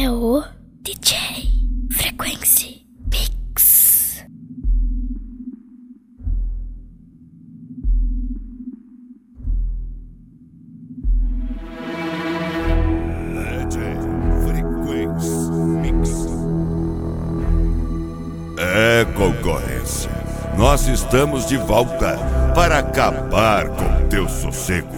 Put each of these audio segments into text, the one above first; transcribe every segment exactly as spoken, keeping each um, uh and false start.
é o D J Frequency Mix. D J Frequency Mix. É, concorrência, nós estamos de volta para acabar com teu sossego.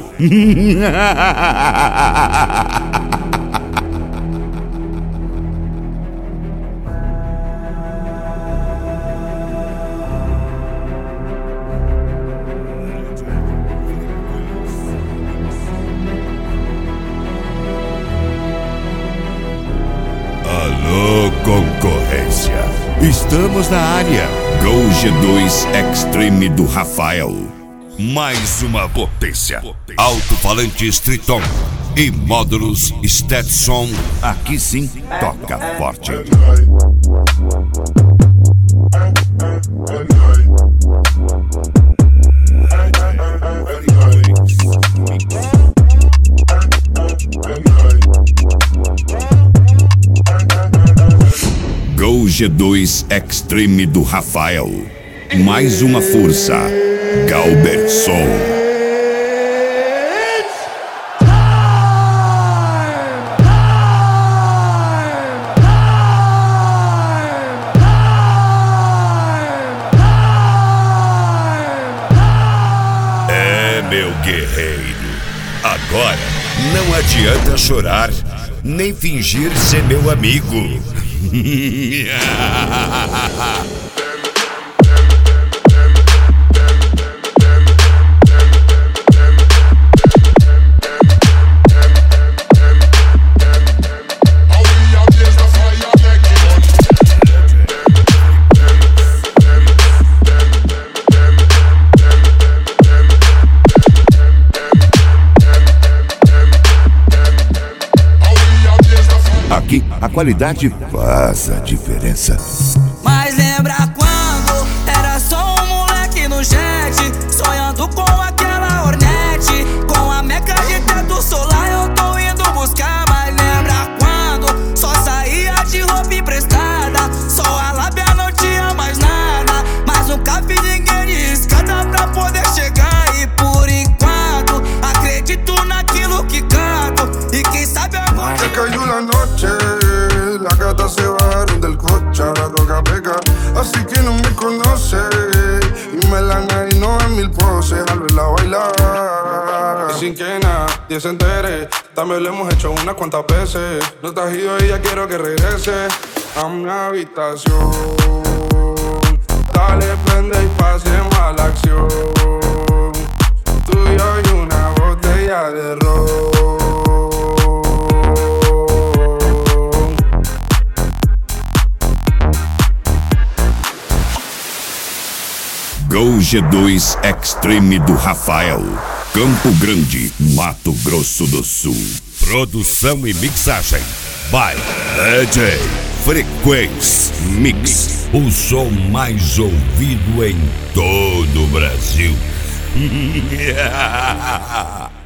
Alô, concorrência, estamos na área. Go G dois Extreme do Rafael. Mais uma potência. Alto-falante Triton e módulos Stetson. Aqui sim toca forte. Go G dois Extreme do Rafael. Mais uma força. Galberson. É, meu guerreiro. Agora não adianta chorar, nem fingir ser meu amigo. Aqui a qualidade faz a diferença. Mas lembra quando era só um moleque no jet, sonhando com aquela Hornet, com a meca de teto solar eu tô indo buscar. Mas lembra quando só saía de roupa emprestada, só a lábia não tinha mais nada, mas nunca vi ninguém de escada pra poder chegar. E por enquanto acredito naquilo que canto, e quem sabe agora se cayó la noche, las gatas se bajaron del coche, la droga pega, así que no me conoce. Y me la y no en mil poses al verla bailar. Y sin que nadie se entere, también lo hemos hecho unas cuantas veces. No estás ido y ya quiero que regrese a mi habitación. Dale, prende y pasemos a la acción. Tú y yo y una botella de ron. Go G dois Extreme do Rafael. Campo Grande, Mato Grosso do Sul. Produção e mixagem by D J Frequency Mix. O som mais ouvido em todo o Brasil.